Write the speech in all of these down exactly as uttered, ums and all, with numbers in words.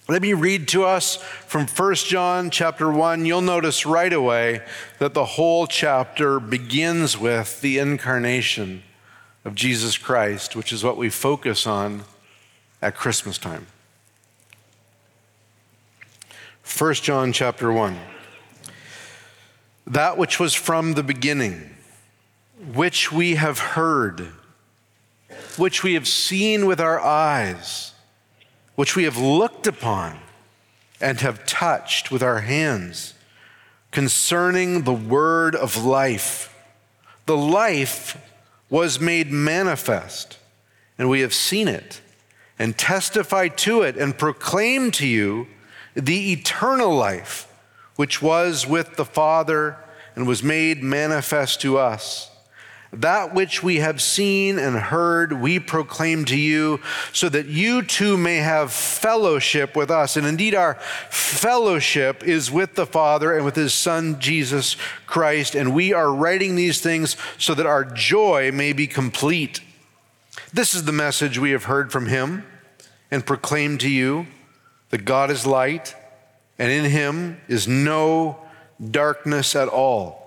Let me read to us from First John chapter one. You'll notice right away that the whole chapter begins with the incarnation of Jesus Christ, which is what we focus on at Christmas time. First John chapter one. That which was from the beginning, which we have heard, which we have seen with our eyes, which we have looked upon and have touched with our hands, concerning the word of life. The life was made manifest, and we have seen it, and testify to it, and proclaim to you the eternal life, which was with the Father and was made manifest to us. That which we have seen and heard, we proclaim to you, so that you too may have fellowship with us. And indeed, our fellowship is with the Father and with his Son, Jesus Christ. And we are writing these things so that our joy may be complete. This is the message we have heard from him and proclaimed to you, that God is light, and in him is no darkness at all.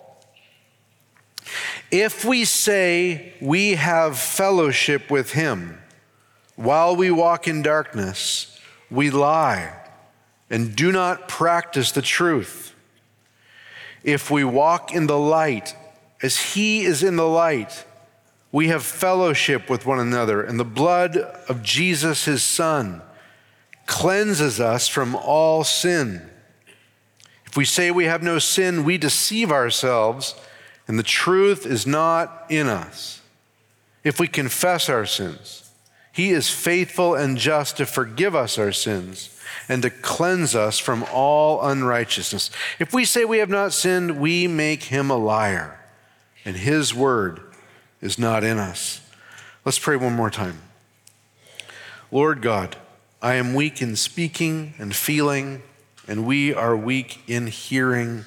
If we say we have fellowship with him while we walk in darkness, we lie and do not practice the truth. If we walk in the light as he is in the light, we have fellowship with one another, and the blood of Jesus, his Son, cleanses us from all sin. If we say we have no sin, we deceive ourselves, and the truth is not in us. If we confess our sins, he is faithful and just to forgive us our sins and to cleanse us from all unrighteousness. If we say we have not sinned, we make him a liar, and his word is not in us. Let's pray one more time. Lord God, I am weak in speaking and feeling, and we are weak in hearing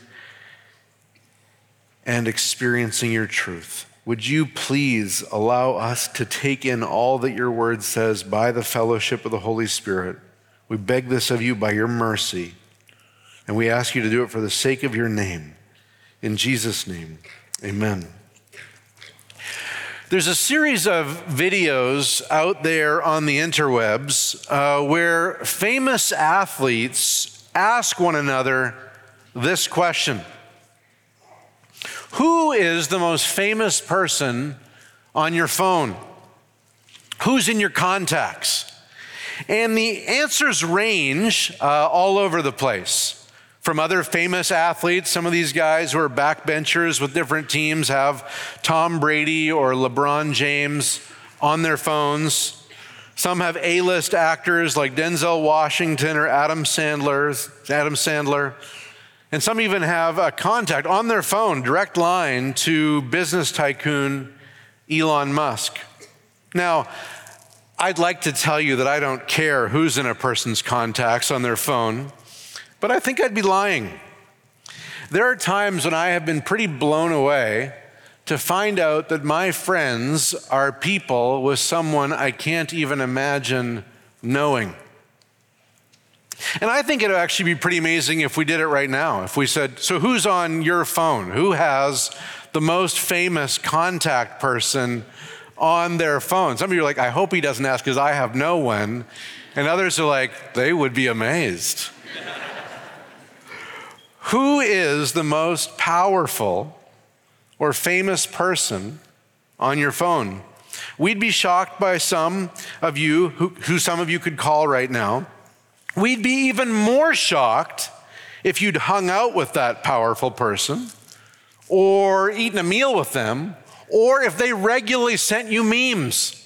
and experiencing your truth. Would you please allow us to take in all that your word says by the fellowship of the Holy Spirit? We beg this of you by your mercy, and we ask you to do it for the sake of your name. In Jesus' name, amen. There's a series of videos out there on the interwebs uh, where famous athletes ask one another this question: who is the most famous person on your phone? Who's in your contacts? And the answers range uh, all over the place. From other famous athletes, some of these guys who are backbenchers with different teams have Tom Brady or LeBron James on their phones. Some have A-list actors like Denzel Washington or Adam Sandler, Adam Sandler. And some even have a contact on their phone, direct line to business tycoon Elon Musk. Now, I'd like to tell you that I don't care who's in a person's contacts on their phone, but I think I'd be lying. There are times when I have been pretty blown away to find out that my friends are people with someone I can't even imagine knowing. And I think it would actually be pretty amazing if we did it right now. If we said, so who's on your phone? Who has the most famous contact person on their phone? Some of you are like, I hope he doesn't ask because I have no one. And others are like, they would be amazed. Who is the most powerful or famous person on your phone? We'd be shocked by some of you, who, who some of you could call right now. We'd be even more shocked if you'd hung out with that powerful person or eaten a meal with them, or if they regularly sent you memes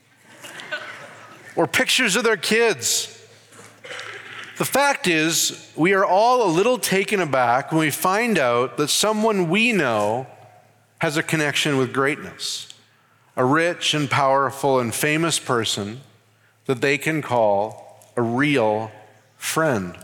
or pictures of their kids. The fact is, we are all a little taken aback when we find out that someone we know has a connection with greatness, a rich and powerful and famous person that they can call a real friend.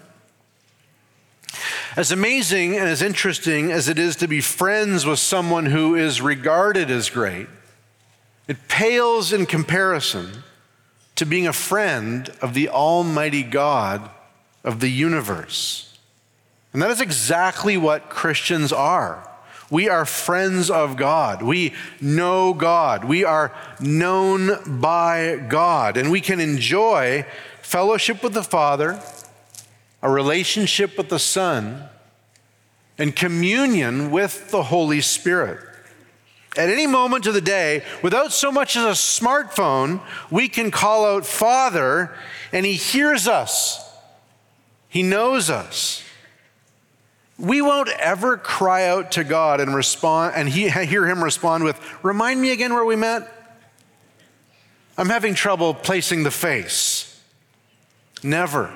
As amazing and as interesting as it is to be friends with someone who is regarded as great, it pales in comparison to being a friend of the Almighty God of the universe. And that is exactly what Christians are. We are friends of God. We know God. We are known by God. And we can enjoy fellowship with the Father, a relationship with the Son, and communion with the Holy Spirit. At any moment of the day, without so much as a smartphone, we can call out Father, and He hears us. He knows us. We won't ever cry out to God and respond, and he, hear Him respond with, "Remind me again where we met? I'm having trouble placing the face." Never.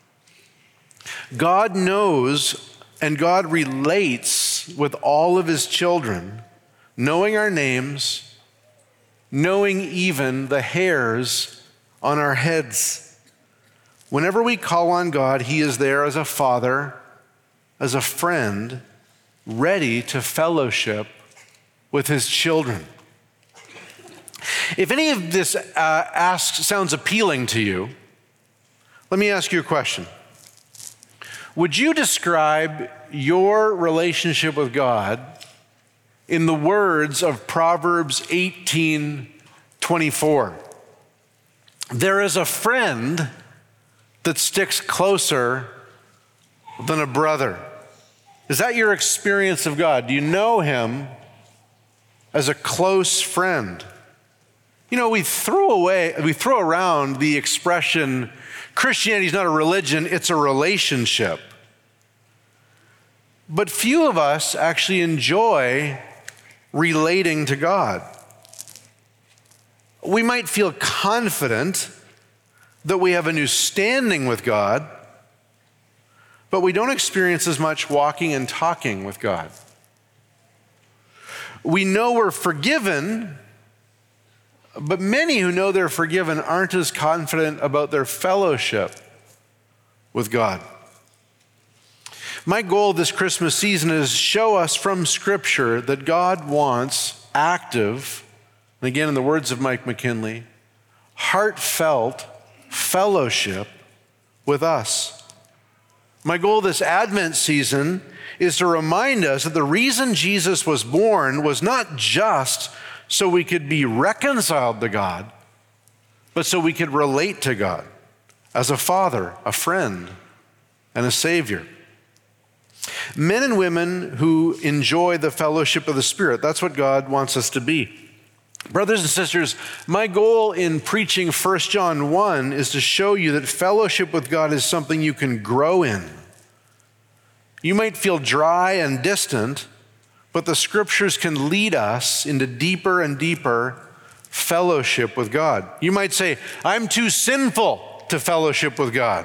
God knows and God relates with all of His children, knowing our names, knowing even the hairs on our heads. Whenever we call on God, He is there as a father, as a friend, ready to fellowship with His children. If any of this uh, ask sounds appealing to you, let me ask you a question. Would you describe your relationship with God in the words of Proverbs eighteen twenty-four? There is a friend that sticks closer than a brother. Is that your experience of God? Do you know Him as a close friend? You know, we throw away, we throw around the expression, Christianity is not a religion, it's a relationship. But few of us actually enjoy relating to God. We might feel confident that we have a new standing with God, but we don't experience as much walking and talking with God. We know we're forgiven, but many who know they're forgiven aren't as confident about their fellowship with God. My goal this Christmas season is to show us from Scripture that God wants active, and again in the words of Mike McKinley, heartfelt fellowship with us. My goal this Advent season is to remind us that the reason Jesus was born was not just so we could be reconciled to God, but so we could relate to God as a father, a friend, and a savior. Men and women who enjoy the fellowship of the Spirit, that's what God wants us to be. Brothers and sisters, my goal in preaching First John one is to show you that fellowship with God is something you can grow in. You might feel dry and distant, but the Scriptures can lead us into deeper and deeper fellowship with God. You might say, I'm too sinful to fellowship with God.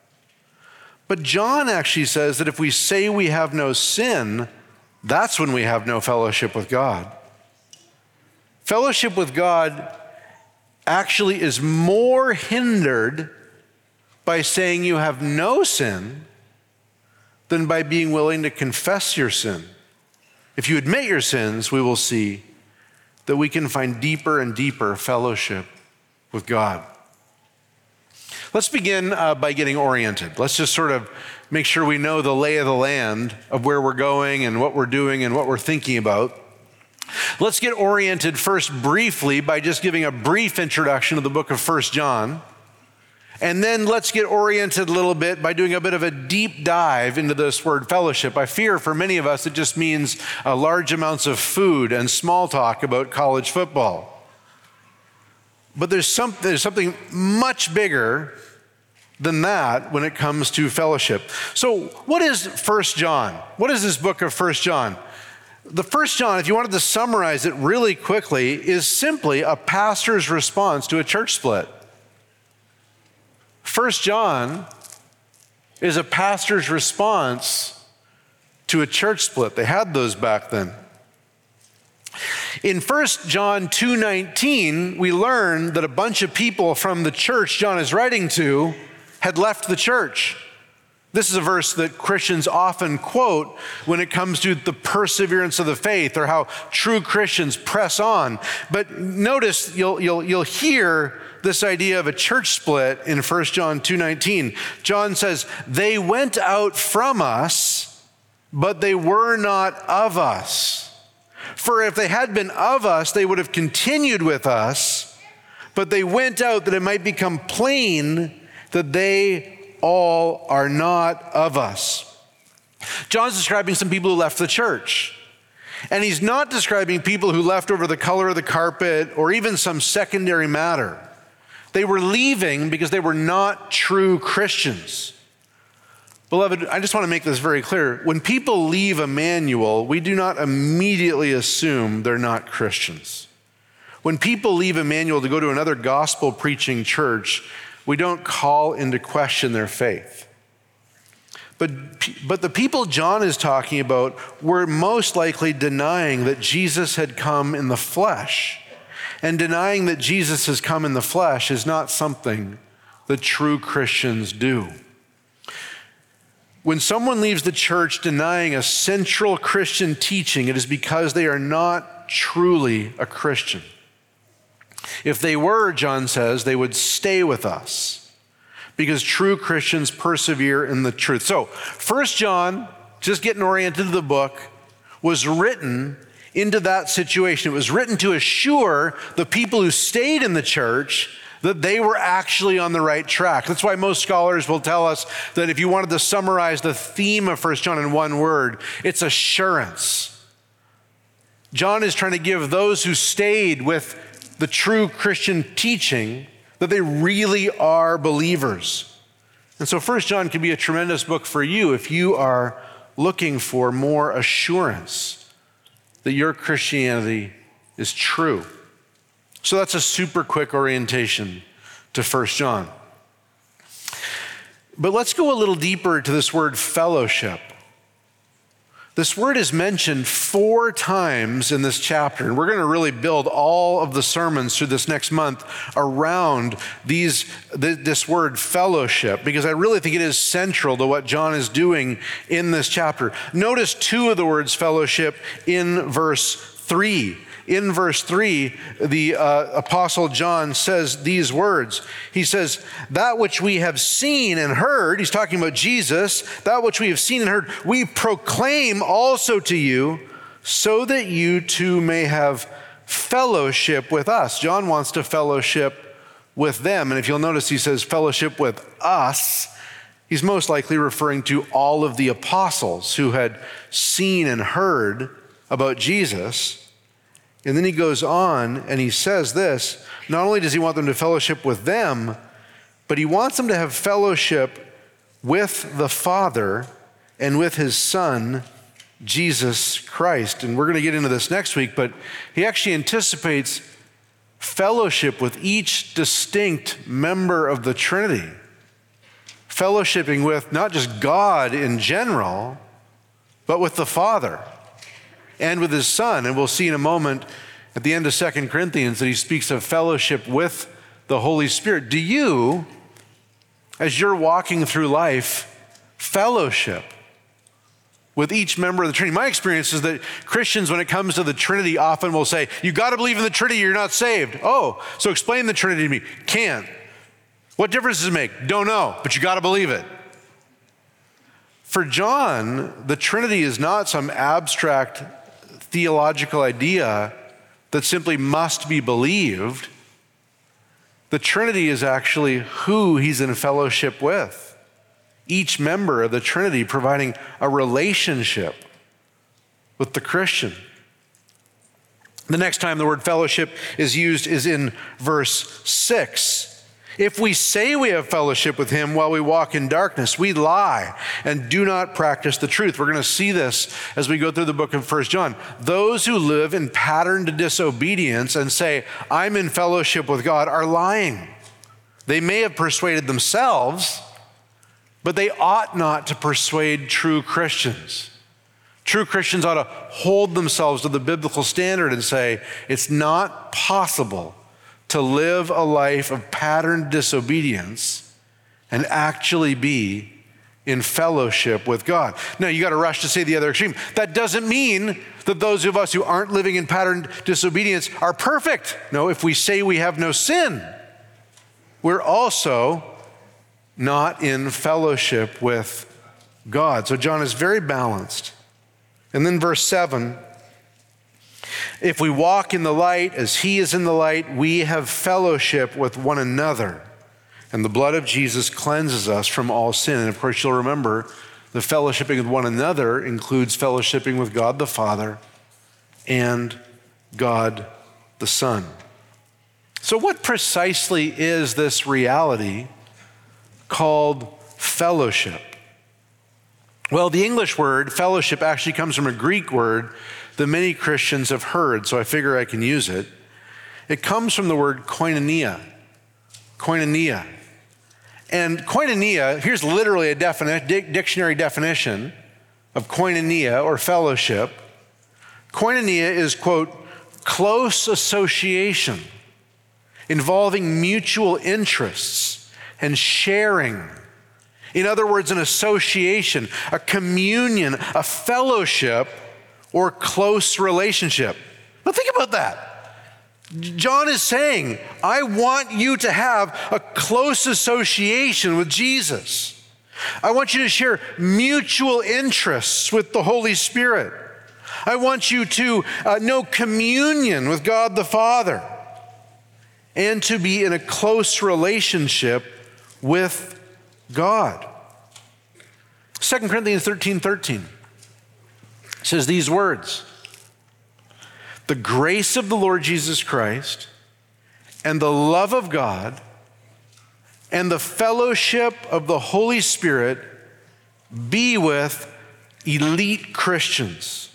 But John actually says that if we say we have no sin, that's when we have no fellowship with God. Fellowship with God actually is more hindered by saying you have no sin than by being willing to confess your sin. If you admit your sins, we will see that we can find deeper and deeper fellowship with God. Let's begin uh, by getting oriented. Let's just sort of make sure we know the lay of the land of where we're going and what we're doing and what we're thinking about. Let's get oriented first briefly by just giving a brief introduction to the book of First John. And then let's get oriented a little bit by doing a bit of a deep dive into this word fellowship. I fear for many of us it just means uh, large amounts of food and small talk about college football. But there's, some, there's something much bigger than that when it comes to fellowship. So what is First John? What is this book of First John? The First John, if you wanted to summarize it really quickly, is simply a pastor's response to a church split. First John is a pastor's response to a church split. They had those back then. In First John two nineteen, we learn that a bunch of people from the church John is writing to had left the church. This is a verse that Christians often quote when it comes to the perseverance of the faith or how true Christians press on. But notice you'll, you'll, you'll hear this idea of a church split in First John two nineteen. John says, they went out from us, but they were not of us. For if they had been of us, they would have continued with us, but they went out that it might become plain that they all are not of us. John's describing some people who left the church. And he's not describing people who left over the color of the carpet or even some secondary matter. They were leaving because they were not true Christians. Beloved, I just want to make this very clear. When people leave Emmanuel, we do not immediately assume they're not Christians. When people leave Emmanuel to go to another gospel preaching church, we don't call into question their faith. But, but the people John is talking about were most likely denying that Jesus had come in the flesh. And denying that Jesus has come in the flesh is not something that true Christians do. When someone leaves the church denying a central Christian teaching, it is because they are not truly a Christian. If they were, John says, they would stay with us because true Christians persevere in the truth. So, First John, just getting oriented to the book, was written into that situation. It was written to assure the people who stayed in the church that they were actually on the right track. That's why most scholars will tell us that if you wanted to summarize the theme of First John in one word, it's assurance. John is trying to give those who stayed with the true Christian teaching that they really are believers. And so First John can be a tremendous book for you if you are looking for more assurance that your Christianity is true. So that's a super quick orientation to First John. But let's go a little deeper to this word fellowship. This word is mentioned four times in this chapter, and we're going to really build all of the sermons through this next month around these, this word fellowship, because I really think it is central to what John is doing in this chapter. Notice two of the words fellowship in verse three. In verse three, the uh, Apostle John says these words. He says, that which we have seen and heard, he's talking about Jesus, that which we have seen and heard, we proclaim also to you, so that you too may have fellowship with us. John wants to fellowship with them. And if you'll notice, he says fellowship with us. He's most likely referring to all of the apostles who had seen and heard about Jesus. And then he goes on and he says this, not only does he want them to fellowship with them, but he wants them to have fellowship with the Father and with his Son, Jesus Christ. And we're going to get into this next week, but he actually anticipates fellowship with each distinct member of the Trinity. Fellowshipping with not just God in general, but with the Father and with his Son. And we'll see in a moment at the end of Second Corinthians that he speaks of fellowship with the Holy Spirit. Do you, as you're walking through life, fellowship with each member of the Trinity? My experience is that Christians, when it comes to the Trinity, often will say, you got to believe in the Trinity, you're not saved. Oh, so explain the Trinity to me. Can't. What difference does it make? Don't know, but you got to believe it. For John, the Trinity is not some abstract theological idea that simply must be believed. The Trinity is actually who he's in fellowship with. Each member of the Trinity providing a relationship with the Christian. The next time the word fellowship is used is in verse six. If we say we have fellowship with him while we walk in darkness, we lie and do not practice the truth. We're going to see this as we go through the book of First John. Those who live in patterned disobedience and say, I'm in fellowship with God, are lying. They may have persuaded themselves, but they ought not to persuade true Christians. True Christians ought to hold themselves to the biblical standard and say, it's not possible to live a life of patterned disobedience and actually be in fellowship with God. Now, you got to rush to say the other extreme. That doesn't mean that those of us who aren't living in patterned disobedience are perfect. No, if we say we have no sin, we're also not in fellowship with God. So John is very balanced. And then verse seven, if we walk in the light as he is in the light, we have fellowship with one another. And the blood of Jesus cleanses us from all sin. And of course, you'll remember the fellowshipping with one another includes fellowshipping with God the Father and God the Son. So what precisely is this reality called fellowship? Well, the English word fellowship actually comes from a Greek word that many Christians have heard, so I figure I can use it. It comes from the word koinonia. Koinonia. And koinonia, here's literally a defini- dictionary definition of koinonia or fellowship. Koinonia is, quote, close association involving mutual interests and sharing. In other words, an association, a communion, a fellowship, or close relationship. But think about that. John is saying, I want you to have a close association with Jesus. I want you to share mutual interests with the Holy Spirit. I want you to uh, know communion with God the Father and to be in a close relationship with God. Second Corinthians thirteen thirteen says these words, the grace of the Lord Jesus Christ and the love of God and the fellowship of the Holy Spirit be with elite Christians.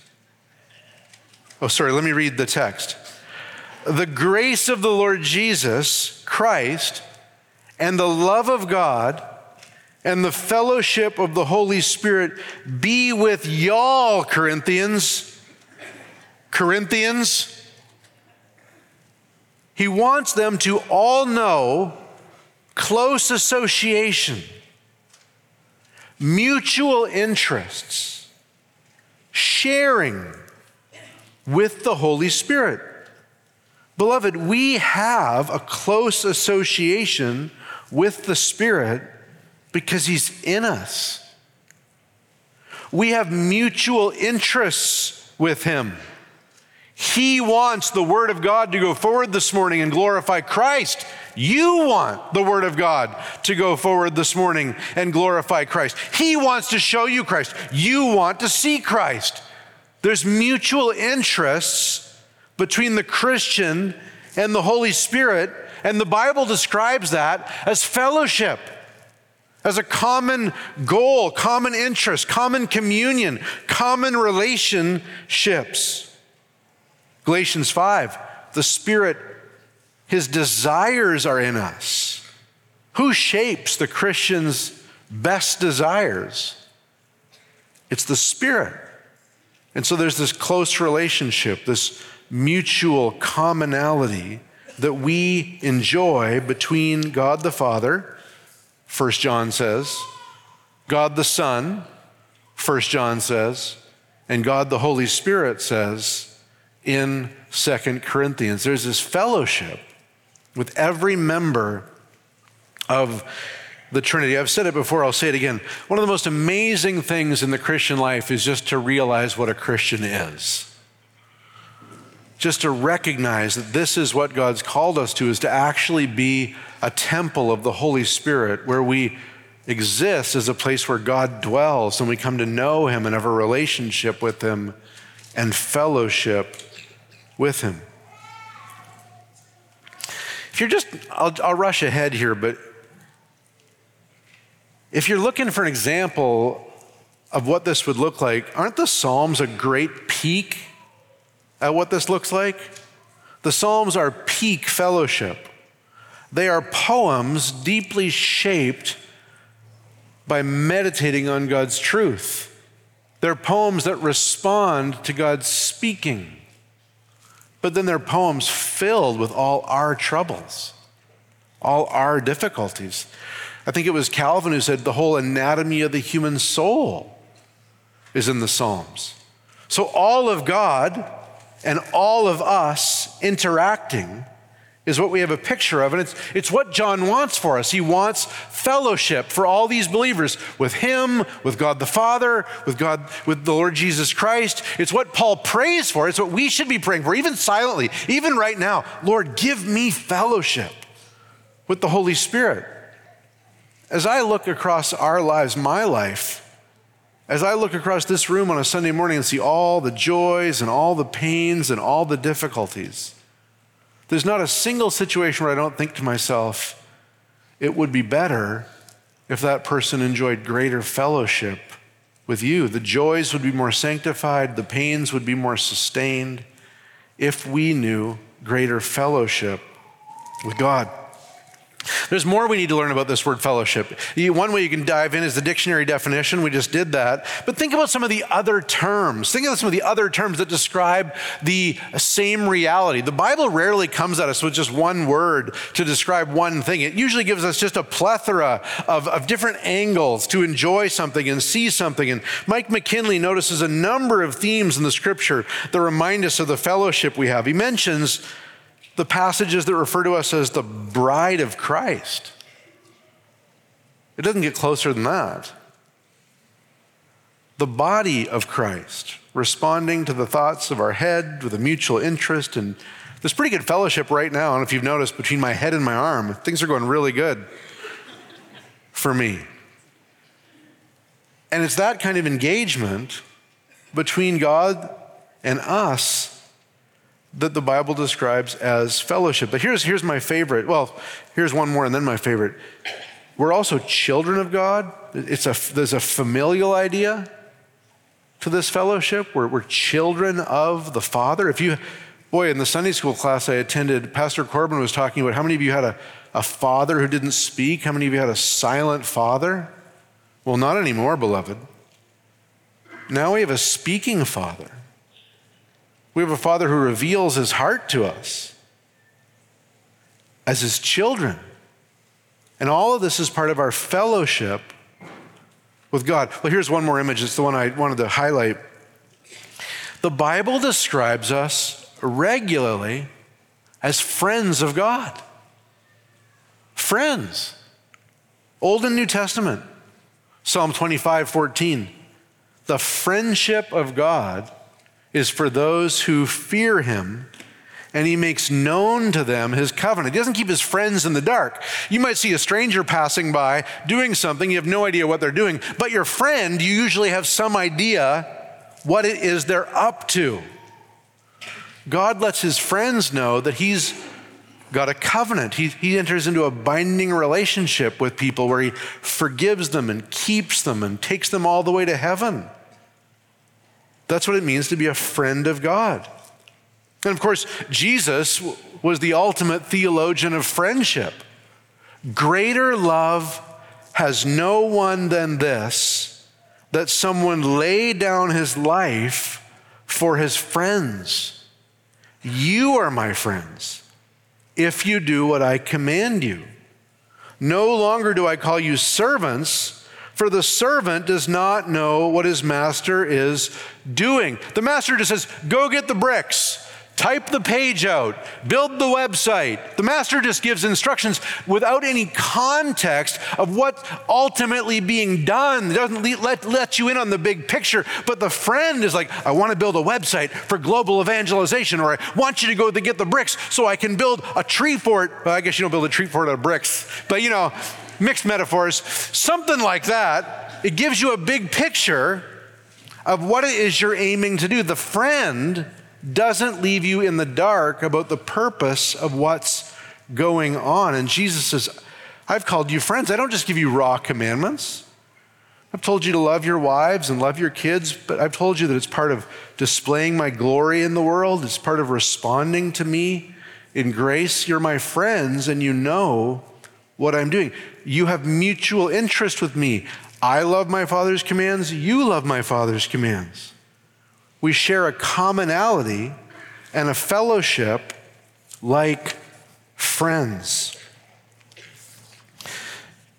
Oh, sorry, let me read the text. The grace of the Lord Jesus Christ and the love of God and the fellowship of the Holy Spirit be with y'all, Corinthians. Corinthians. He wants them to all know close association, mutual interests, sharing with the Holy Spirit. Beloved, we have a close association with the Spirit because he's in us. We have mutual interests with him. He wants the Word of God to go forward this morning and glorify Christ. You want the Word of God to go forward this morning and glorify Christ. He wants to show you Christ. You want to see Christ. There's mutual interests between the Christian and the Holy Spirit, and the Bible describes that as fellowship, as a common goal, common interest, common communion, common relationships. Galatians five, the Spirit, his desires are in us. Who shapes the Christian's best desires? It's the Spirit. And so there's this close relationship, this mutual commonality that we enjoy between God the Father, First John says, God the Son, First John says, and God the Holy Spirit says in Second Corinthians. There's this fellowship with every member of the Trinity. I've said it before, I'll say it again. One of the most amazing things in the Christian life is just to realize what a Christian is. Just to recognize that this is what God's called us to, is to actually be a temple of the Holy Spirit where we exist as a place where God dwells and we come to know him and have a relationship with him and fellowship with him. If you're just, I'll, I'll rush ahead here, but if you're looking for an example of what this would look like, aren't the Psalms a great peek at what this looks like? The Psalms are peak fellowship. They are poems deeply shaped by meditating on God's truth. They're poems that respond to God's speaking. But then they're poems filled with all our troubles, all our difficulties. I think it was Calvin who said the whole anatomy of the human soul is in the Psalms. So all of God and all of us interacting is what we have a picture of. And it's, it's what John wants for us. He wants fellowship for all these believers with him, with God the Father, with God, with the Lord Jesus Christ. It's what Paul prays for. It's what we should be praying for, even silently, even right now. Lord, give me fellowship with the Holy Spirit. As I look across our lives, my life, as I look across this room on a Sunday morning and see all the joys and all the pains and all the difficulties, there's not a single situation where I don't think to myself, it would be better if that person enjoyed greater fellowship with you. The joys would be more sanctified, the pains would be more sustained if we knew greater fellowship with God. There's more we need to learn about this word fellowship. One way you can dive in is the dictionary definition. We just did that. But think about some of the other terms. Think about some of the other terms that describe the same reality. The Bible rarely comes at us with just one word to describe one thing. It usually gives us just a plethora of, of different angles to enjoy something and see something. And Mike McKinley notices a number of themes in the scripture that remind us of the fellowship we have. He mentions the passages that refer to us as the bride of Christ. It doesn't get closer than that. The body of Christ, responding to the thoughts of our head with a mutual interest. And there's pretty good fellowship right now. I don't know if you've noticed, between my head and my arm, things are going really good for me. And it's that kind of engagement between God and us that the Bible describes as fellowship. But here's, here's my favorite. Well, here's one more and then my favorite. We're also children of God. It's a, there's a familial idea to this fellowship. We're, we're children of the Father. If you, boy, in the Sunday school class I attended, Pastor Corbin was talking about how many of you had a, a father who didn't speak? How many of you had a silent father? Well, not anymore, beloved. Now we have a speaking Father. We have a Father who reveals his heart to us as his children. And all of this is part of our fellowship with God. Well, here's one more image. It's the one I wanted to highlight. The Bible describes us regularly as friends of God. Friends. Old and New Testament. Psalm twenty-five fourteen. The friendship of God is for those who fear him, and he makes known to them his covenant. He doesn't keep his friends in the dark. You might see a stranger passing by doing something. You have no idea what they're doing. But your friend, you usually have some idea what it is they're up to. God lets his friends know that he's got a covenant. He, he enters into a binding relationship with people where he forgives them and keeps them and takes them all the way to heaven. That's what it means to be a friend of God. And of course, Jesus was the ultimate theologian of friendship. Greater love has no one than this, that someone lay down his life for his friends. You are my friends if you do what I command you. No longer do I call you servants, for the servant does not know what his master is doing. The master just says, go get the bricks, type the page out, build the website. The master just gives instructions without any context of what's ultimately being done. It doesn't let, let you in on the big picture. But the friend is like, I want to build a website for global evangelization, or I want you to go to get the bricks so I can build a tree fort. Well, I guess you don't build a tree fort out of bricks, but you know, mixed metaphors, something like that. It gives you a big picture of what it is you're aiming to do. The friend doesn't leave you in the dark about the purpose of what's going on. And Jesus says, I've called you friends. I don't just give you raw commandments. I've told you to love your wives and love your kids, but I've told you that it's part of displaying my glory in the world. It's part of responding to me in grace. You're my friends, and you know what I'm doing. You have mutual interest with me. I love my Father's commands. You love my Father's commands. We share a commonality and a fellowship like friends.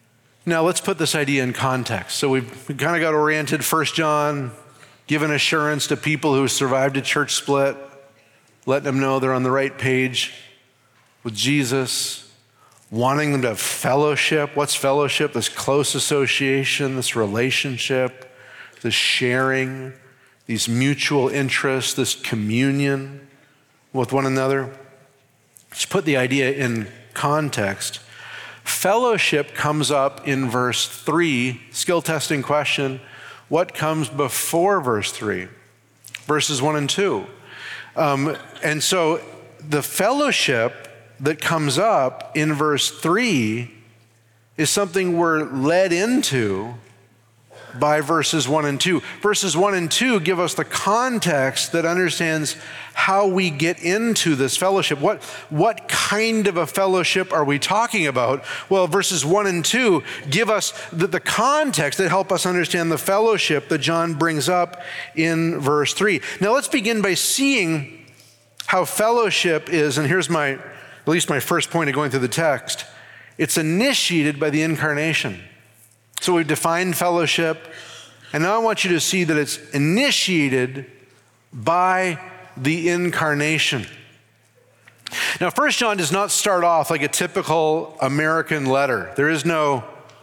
Now let's put this idea in context. So we've, we kind of got oriented. First John, giving assurance to people who survived a church split, letting them know they're on the right page with Jesus, wanting them to have fellowship. What's fellowship? This close association, this relationship, this sharing, these mutual interests, this communion with one another. Let's put the idea in context. Fellowship comes up in verse three, skill testing question. What comes before verse three? Verses one and two. Um, and so the fellowship that comes up in verse three is something we're led into by verses one and two. Verses one and two give us the context that understands how we get into this fellowship. What, what kind of a fellowship are we talking about? Well, verses one and two give us the, the context that help us understand the fellowship that John brings up in verse three. Now let's begin by seeing how fellowship is, and here's my, at least my first point of going through the text. It's initiated by the incarnation. So we've defined fellowship, and now I want you to see that it's initiated by the incarnation. Now, First John does not start off like a typical American letter. There is no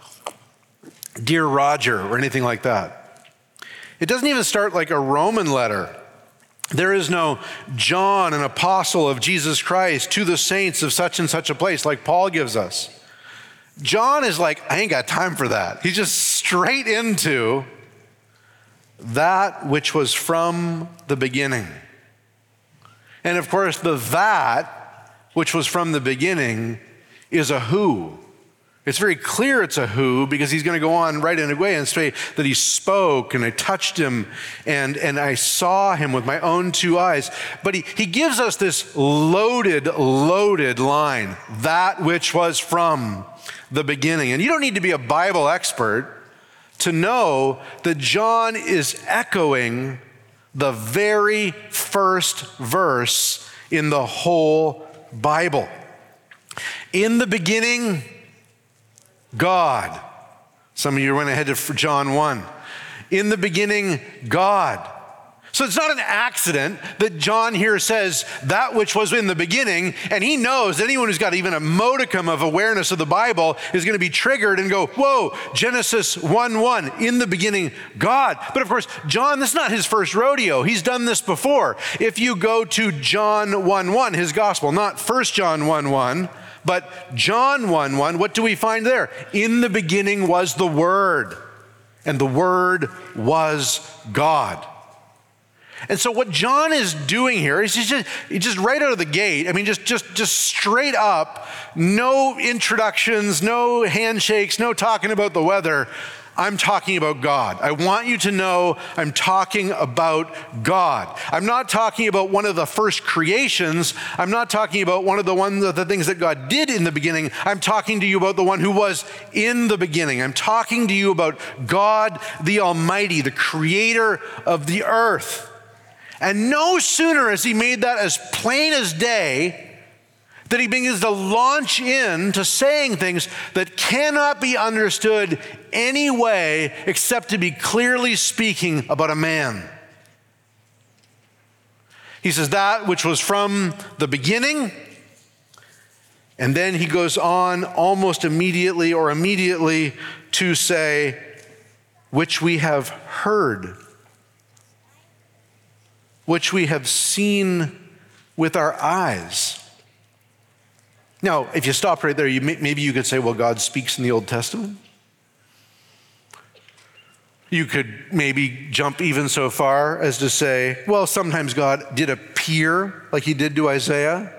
Dear Roger or anything like that. It doesn't even start like a Roman letter. There is no John, an apostle of Jesus Christ, to the saints of such and such a place like Paul gives us. John is like, I ain't got time for that. He's just straight into that which was from the beginning. And of course, the that which was from the beginning is a who. It's very clear it's a who because he's going to go on right in a way and say that he spoke and I touched him and, and I saw him with my own two eyes. But he, he gives us this loaded, loaded line, that which was from the beginning. And you don't need to be a Bible expert to know that John is echoing the very first verse in the whole Bible. In the beginning, God. Some of you went ahead to John one. In the beginning, God. So it's not an accident that John here says that which was in the beginning, and he knows that anyone who's got even a modicum of awareness of the Bible is going to be triggered and go, whoa, Genesis one one, in the beginning, God. But of course, John, this is not his first rodeo. He's done this before. If you go to John one one, his gospel, not First John one one, but John one one, what do we find there? In the beginning was the Word, and the Word was God. And so what John is doing here is he's just, he's just right out of the gate, I mean, just, just, just straight up, no introductions, no handshakes, no talking about the weather. I'm talking about God. I want you to know I'm talking about God. I'm not talking about one of the first creations. I'm not talking about one of the ones of the things that God did in the beginning. I'm talking to you about the one who was in the beginning. I'm talking to you about God the Almighty, the creator of the earth. And no sooner has he made that as plain as day that he begins to launch into saying things that cannot be understood any way except to be clearly speaking about a man. He says that which was from the beginning, and then he goes on almost immediately or immediately to say, which we have heard, which we have seen with our eyes. Now, if you stopped right there, you may, maybe you could say, well, God speaks in the Old Testament. You could maybe jump even so far as to say, well, sometimes God did appear like he did to Isaiah.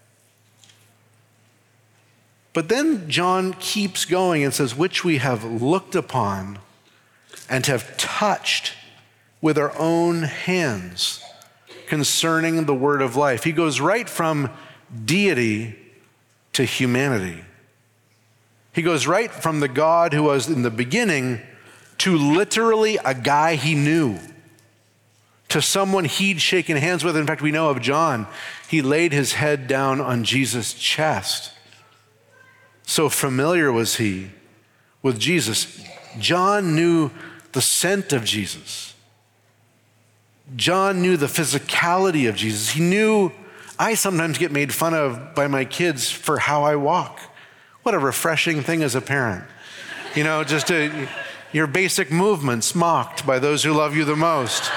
But then John keeps going and says, which we have looked upon and have touched with our own hands concerning the word of life. He goes right from deity to humanity. He goes right from the God who was in the beginning to literally a guy he knew, to someone he'd shaken hands with. In fact, we know of John, he laid his head down on Jesus' chest. So familiar was he with Jesus. John knew the scent of Jesus. John knew the physicality of Jesus. He knew, I sometimes get made fun of by my kids for how I walk. What a refreshing thing as a parent. You know, just to, your basic movements mocked by those who love you the most.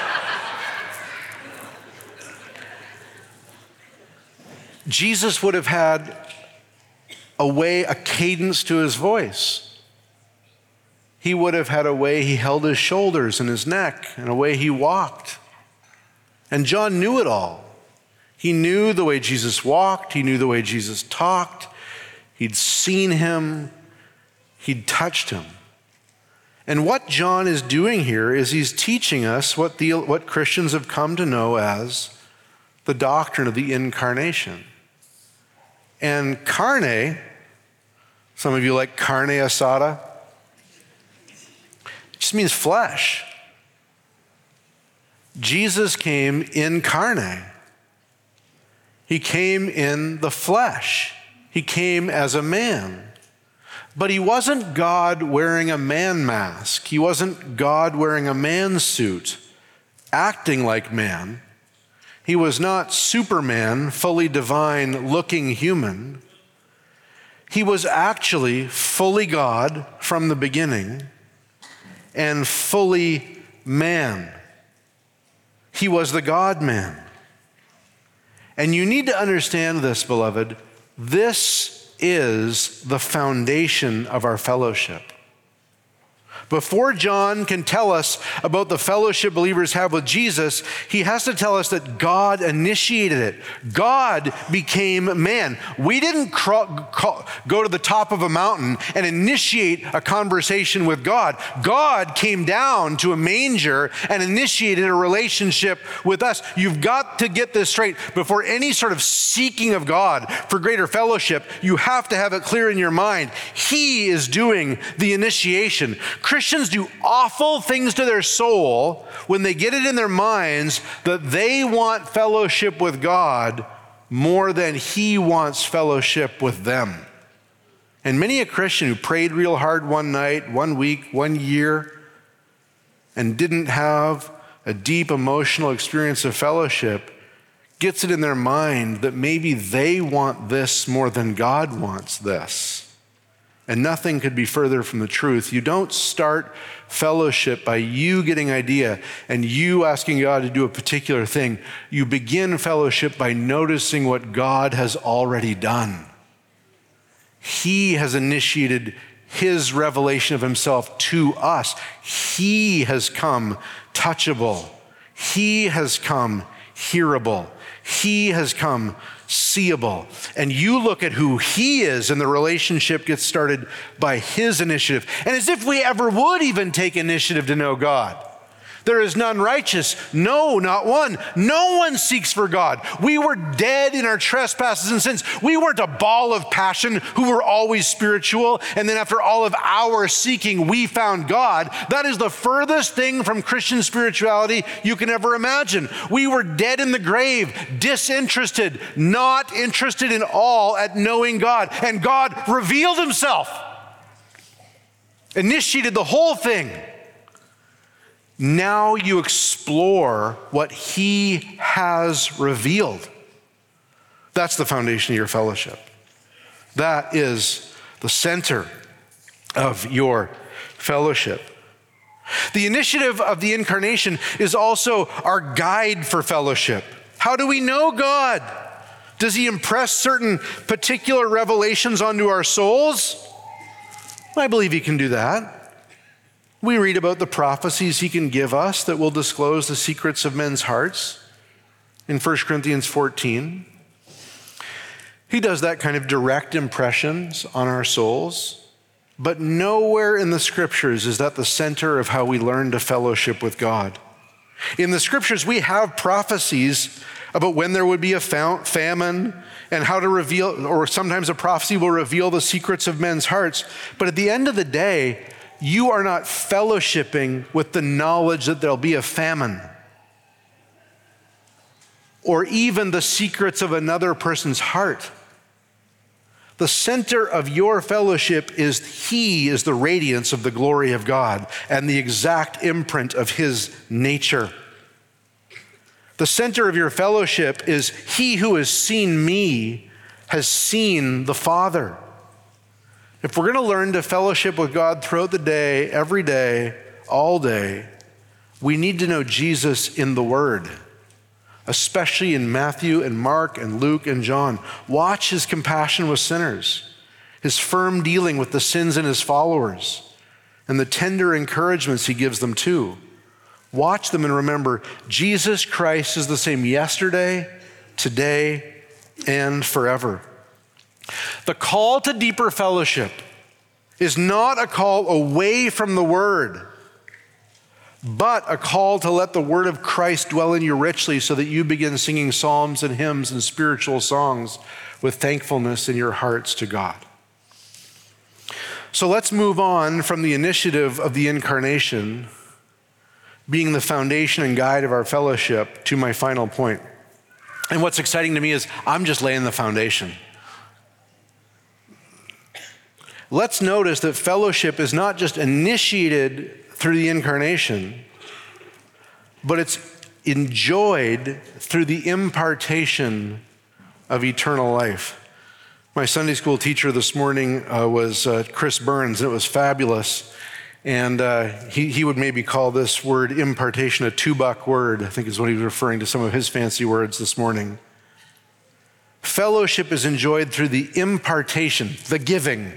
Jesus would have had a way, a cadence to his voice. He would have had a way he held his shoulders and his neck, and a way he walked. And John knew it all. He knew the way Jesus walked. He knew the way Jesus talked. He'd seen him. He'd touched him. And what John is doing here is he's teaching us what, the, what Christians have come to know as the doctrine of the incarnation. And carne, some of you like carne asada, it just means flesh. Jesus came in carne. He came in the flesh. He came as a man. But he wasn't God wearing a man mask. He wasn't God wearing a man suit, acting like man. He was not Superman, fully divine, looking human. He was actually fully God from the beginning and fully man. He was the God-man. And you need to understand this, beloved. This is the foundation of our fellowship. Before John can tell us about the fellowship believers have with Jesus, he has to tell us that God initiated it. God became man. We didn't crawl, crawl, go to the top of a mountain and initiate a conversation with God. God came down to a manger and initiated a relationship with us. You've got to get this straight. Before any sort of seeking of God for greater fellowship, you have to have it clear in your mind. He is doing the initiation. Christians do awful things to their soul when they get it in their minds that they want fellowship with God more than he wants fellowship with them. And many a Christian who prayed real hard one night, one week, one year, and didn't have a deep emotional experience of fellowship gets it in their mind that maybe they want this more than God wants this. And nothing could be further from the truth. You don't start fellowship by you getting idea and you asking God to do a particular thing. You begin fellowship by noticing what God has already done. He has initiated his revelation of himself to us. He has come touchable. He has come hearable. He has come seeable. And you look at who he is and the relationship gets started by his initiative. And as if we ever would even take initiative to know God. There is none righteous, no, not one. No one seeks for God. We were dead in our trespasses and sins. We weren't a ball of passion who were always spiritual, and then after all of our seeking, we found God. That is the furthest thing from Christian spirituality you can ever imagine. We were dead in the grave, disinterested, not interested in all at knowing God, and God revealed himself, initiated the whole thing. Now you explore what he has revealed. That's the foundation of your fellowship. That is the center of your fellowship. The initiative of the incarnation is also our guide for fellowship. How do we know God? Does he impress certain particular revelations onto our souls? I believe he can do that. We read about the prophecies he can give us that will disclose the secrets of men's hearts in First Corinthians fourteen. He does that kind of direct impressions on our souls, but nowhere in the scriptures is that the center of how we learn to fellowship with God. In the scriptures, we have prophecies about when there would be a famine and how to reveal, or sometimes a prophecy will reveal the secrets of men's hearts. But at the end of the day, you are not fellowshipping with the knowledge that there'll be a famine or even the secrets of another person's heart. The center of your fellowship is he is the radiance of the glory of God and the exact imprint of his nature. The center of your fellowship is he who has seen me has seen the Father. If we're going to learn to fellowship with God throughout the day, every day, all day, we need to know Jesus in the Word, especially in Matthew and Mark and Luke and John. Watch his compassion with sinners, his firm dealing with the sins in his followers, and the tender encouragements he gives them too. Watch them and remember, Jesus Christ is the same yesterday, today, and forever. The call to deeper fellowship is not a call away from the Word, but a call to let the word of Christ dwell in you richly so that you begin singing psalms and hymns and spiritual songs with thankfulness in your hearts to God. So let's move on from the initiative of the incarnation being the foundation and guide of our fellowship to my final point. And what's exciting to me is I'm just laying the foundation. Let's notice that fellowship is not just initiated through the incarnation, but it's enjoyed through the impartation of eternal life. My Sunday school teacher this morning uh, was uh, Chris Burns, and it was fabulous. And uh, he, he would maybe call this word impartation a two-buck word, I think is what he was referring to some of his fancy words this morning. Fellowship is enjoyed through the impartation, the giving,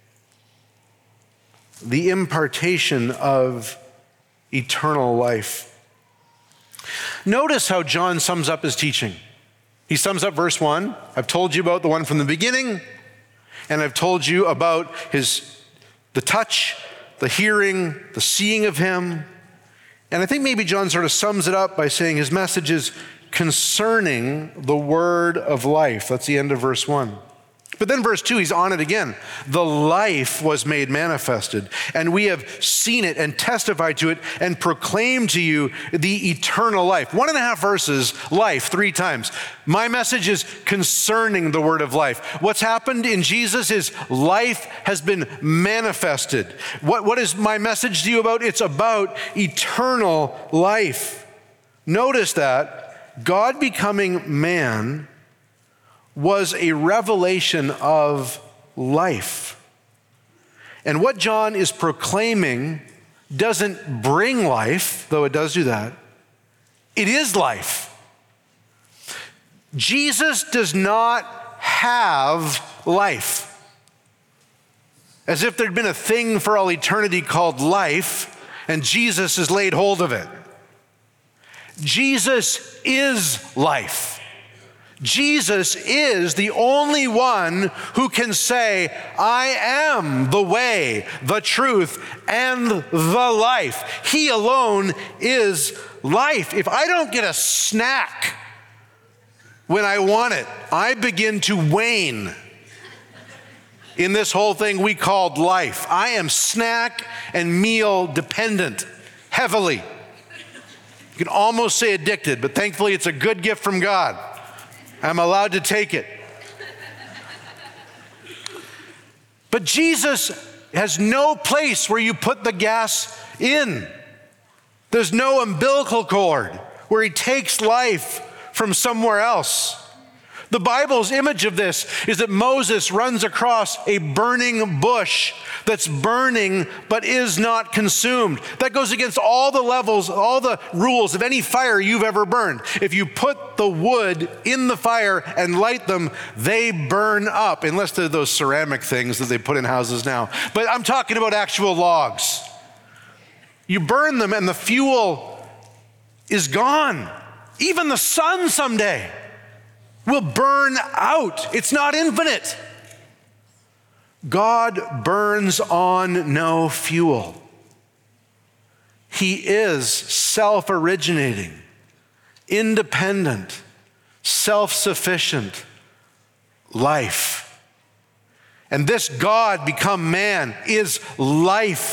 the impartation of eternal life. Notice how John sums up his teaching. He sums up verse one. I've told you about the one from the beginning, and I've told you about his, the touch, the hearing, the seeing of him. And I think maybe John sort of sums it up by saying his message is concerning the word of life. That's the end of verse one. But then verse two, he's on it again. The life was made manifested, and we have seen it and testified to it and proclaimed to you the eternal life. One and a half verses, life, three times. My message is concerning the word of life. What's happened in Jesus is life has been manifested. What, what is my message to you about? It's about eternal life. Notice that God becoming man was a revelation of life. And what John is proclaiming doesn't bring life, though it does do that. It is life. Jesus does not have life. As if there'd been a thing for all eternity called life, and Jesus has laid hold of it. Jesus is life. Jesus is the only one who can say, I am the way, the truth, and the life. He alone is life. If I don't get a snack when I want it, I begin to wane in this whole thing we called life. I am snack and meal dependent, heavily. You can almost say addicted, but thankfully it's a good gift from God. I'm allowed to take it. But Jesus has no place where you put the gas in. There's no umbilical cord where he takes life from somewhere else. The Bible's image of this is that Moses runs across a burning bush that's burning but is not consumed. That goes against all the levels, all the rules of any fire you've ever burned. If you put the wood in the fire and light them, they burn up, unless they're those ceramic things that they put in houses now. But I'm talking about actual logs. You burn them and the fuel is gone. Even the sun someday will burn out. It's not infinite. God burns on no fuel. He is self-originating, independent, self-sufficient life. And this God become man is life.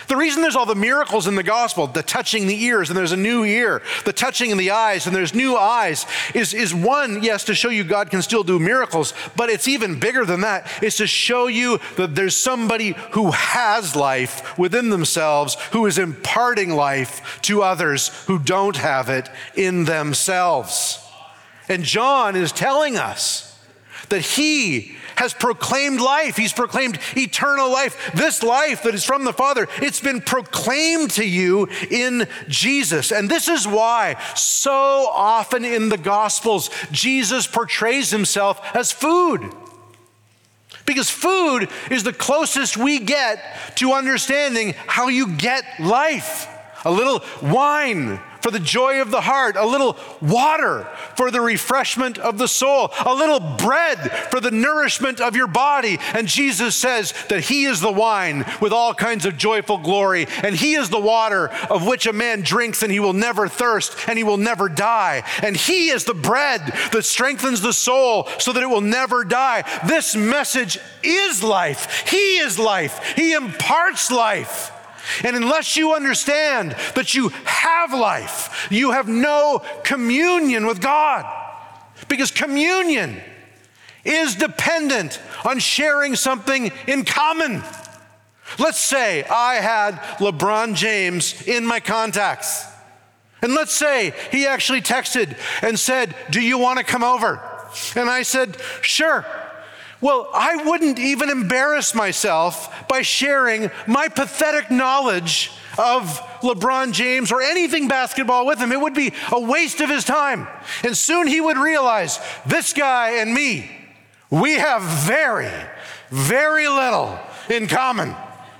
The reason there's all the miracles in the gospel, the touching the ears and there's a new ear, the touching in the eyes and there's new eyes, is, is one, yes, to show you God can still do miracles, but it's even bigger than that. It's to show you that there's somebody who has life within themselves, who is imparting life to others who don't have it in themselves. And John is telling us that he has proclaimed life. He's proclaimed eternal life. This life that is from the Father, it's been proclaimed to you in Jesus. And this is why so often in the Gospels, Jesus portrays himself as food. Because food is the closest we get to understanding how you get life. A little wine for the joy of the heart, a little water for the refreshment of the soul, a little bread for the nourishment of your body. And Jesus says that he is the wine with all kinds of joyful glory, and he is the water of which a man drinks and he will never thirst and he will never die. And he is the bread that strengthens the soul so that it will never die. This message is life. He is life. He imparts life. And unless you understand that you have life, you have no communion with God. Because communion is dependent on sharing something in common. Let's say I had LeBron James in my contacts. And let's say he actually texted and said, "Do you want to come over?" And I said, "Sure." Well, I wouldn't even embarrass myself by sharing my pathetic knowledge of LeBron James or anything basketball with him. It would be a waste of his time. And soon he would realize this guy and me, we have very, very little in common.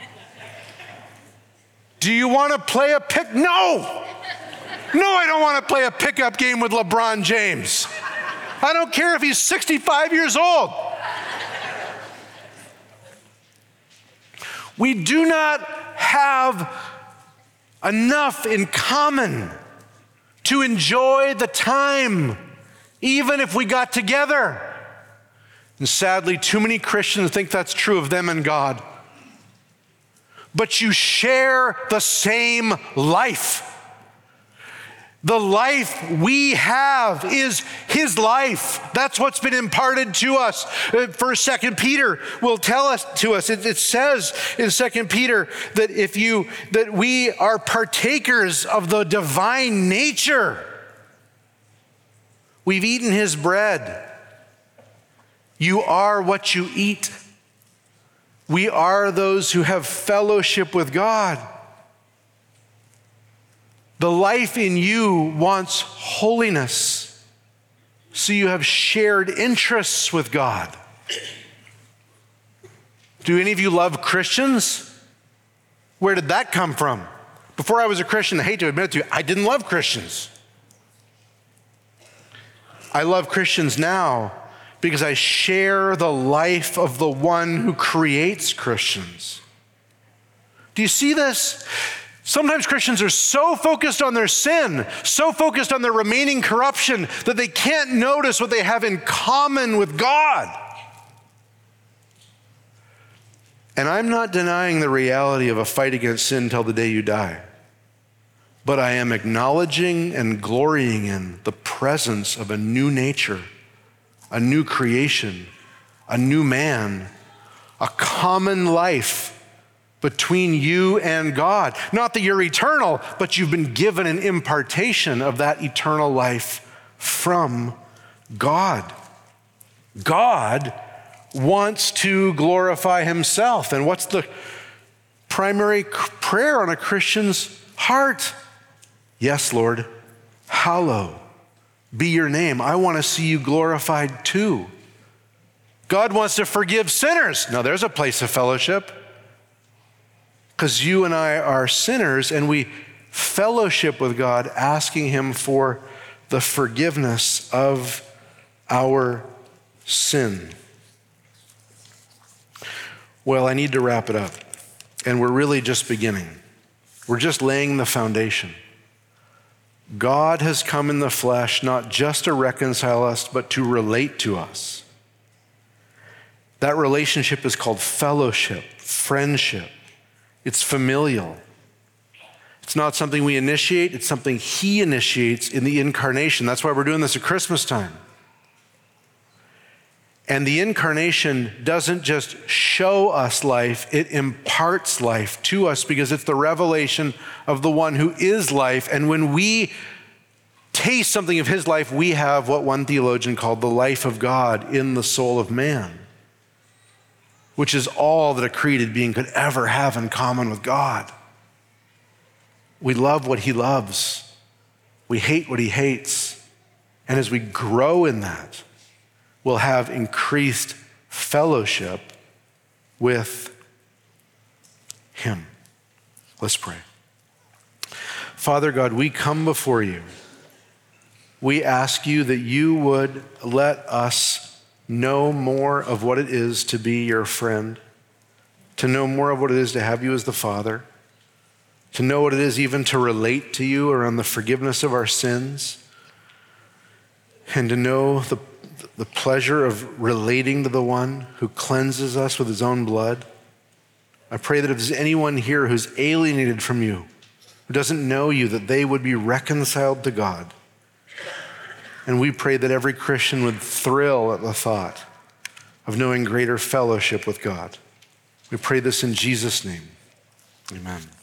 Do you want to play a pick? No. No, I don't want to play a pickup game with LeBron James. I don't care if he's sixty-five years old. We do not have enough in common to enjoy the time, even if we got together. And sadly, too many Christians think that's true of them and God. But you share the same life. The life we have is his life. That's what's been imparted to us. First, Second Peter will tell us to us. It, it says in Second Peter that if you that we are partakers of the divine nature. We've eaten his bread. You are what you eat. We are those who have fellowship with God. The life in you wants holiness, so you have shared interests with God. Do any of you love Christians? Where did that come from? Before I was a Christian, I hate to admit it to you, I didn't love Christians. I love Christians now because I share the life of the one who creates Christians. Do you see this? Sometimes Christians are so focused on their sin, so focused on their remaining corruption, that they can't notice what they have in common with God. And I'm not denying the reality of a fight against sin till the day you die. But I am acknowledging and glorying in the presence of a new nature, a new creation, a new man, a common life between you and God. Not that you're eternal, but you've been given an impartation of that eternal life from God. God wants to glorify himself. And what's the primary prayer on a Christian's heart? Yes, Lord, hallowed be your name. I want to see you glorified too. God wants to forgive sinners. Now there's a place of fellowship. Because you and I are sinners and we fellowship with God, asking him for the forgiveness of our sin. Well, I need to wrap it up. And we're really just beginning. We're just laying the foundation. God has come in the flesh not just to reconcile us, but to relate to us. That relationship is called fellowship, friendship. It's familial. It's not something we initiate, it's something he initiates in the incarnation. That's why we're doing this at Christmas time. And the incarnation doesn't just show us life, it imparts life to us because it's the revelation of the one who is life. And when we taste something of his life, we have what one theologian called the life of God in the soul of man, which is all that a created being could ever have in common with God. We love what he loves. We hate what he hates. And as we grow in that, we'll have increased fellowship with him. Let's pray. Father God, we come before you. We ask you that you would let us know more of what it is to be your friend, to know more of what it is to have you as the Father, to know what it is even to relate to you around the forgiveness of our sins, and to know the, the pleasure of relating to the one who cleanses us with his own blood. I pray that if there's anyone here who's alienated from you, who doesn't know you, that they would be reconciled to God. And we pray that every Christian would thrill at the thought of knowing greater fellowship with God. We pray this in Jesus' name. Amen.